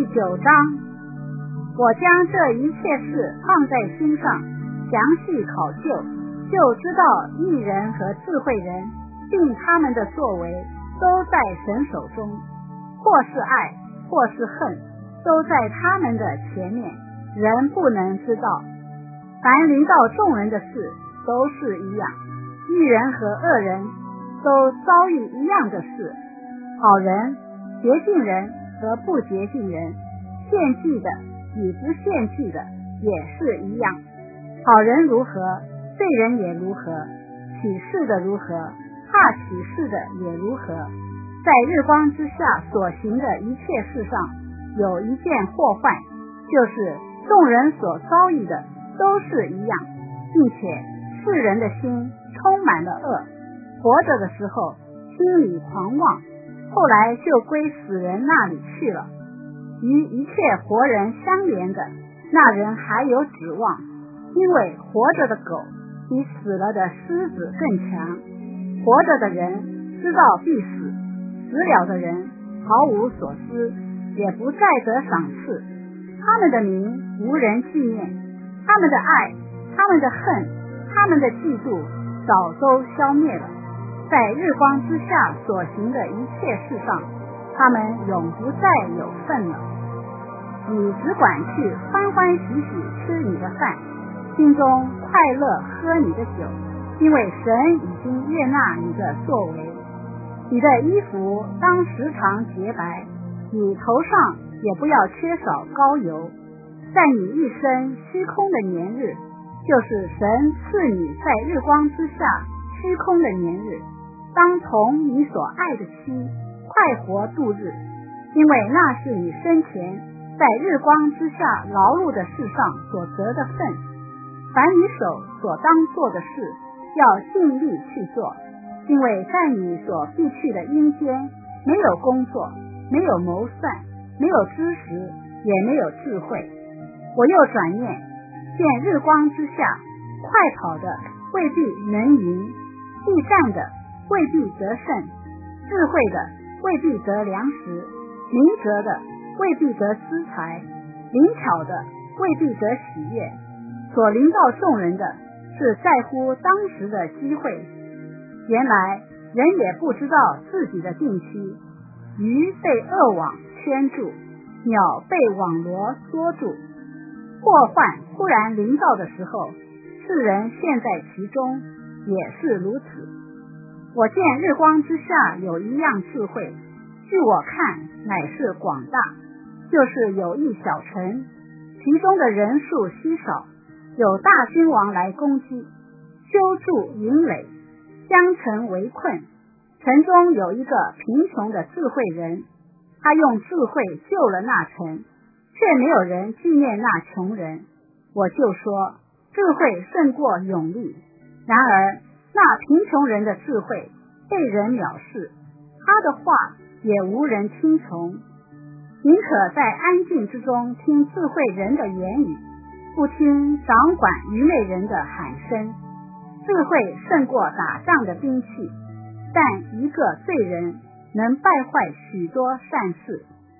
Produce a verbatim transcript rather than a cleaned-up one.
九章，我将这一切事放在心上，详细考究，就知道义人和智慧人并他们的作为都在神手中，或是爱或是恨，都在他们的前面，人不能知道。凡临到众人的事都是一样，义人和恶人都遭遇一样的事，好人、洁净人和不洁净人，献祭的与不献祭的也是一样。好人如何，罪人也如何，起誓的如何，怕起誓的也如何。在日光之下所行的一切事上，有一件祸患，就是众人所遭遇的都是一样，并且世人的心充满了恶，活着的时候心里狂妄，后来就归死人那里去了。与一切活人相连的那人还有指望，因为活着的狗比死了的狮子更强。活着的人知道必死，死了的人毫无所思，也不再得赏赐。他们的名无人纪念，他们的爱，他们的恨，他们的嫉妒早都消灭了。在日光之下所行的一切事上，他们永不再有份了。你只管去欢欢喜喜吃你的饭，心中快乐喝你的酒，因为神已经悦纳你的作为。你的衣服当时常洁白，你头上也不要缺少膏油。在你一生虚空的年日，就是神赐你在日光之下虚空的年日，当同你所爱的妻快活度日，因为那是你生前在日光之下劳碌的事上所得的份。凡你手所当做的事，要尽力去做，因为在你所必去的阴间，没有工作，没有谋算，没有知识，也没有智慧。我又转念见日光之下，快跑的未必能赢，必战的未必得胜，智慧的未必得粮食，明哲的未必得资财，灵巧的未必得喜悦。所临到众人的是在乎当时的机会。原来人也不知道自己的定期，鱼被恶网圈住，鸟被网罗捉住。祸患忽然临到的时候，世人陷在其中，也是如此。我见日光之下有一样智慧，据我看乃是广大，就是有一小城，其中的人数稀少，有大君王来攻击，修筑营垒，将城围困。城中有一个贫穷的智慧人，他用智慧救了那城，却没有人纪念那穷人。我就说智慧胜过勇力，然而那贫穷人的智慧被人藐视，他的话也无人听从。宁可在安静之中听智慧人的言语，不听掌管愚昧人的喊声。智慧胜过打仗的兵器，但一个罪人能败坏许多善事。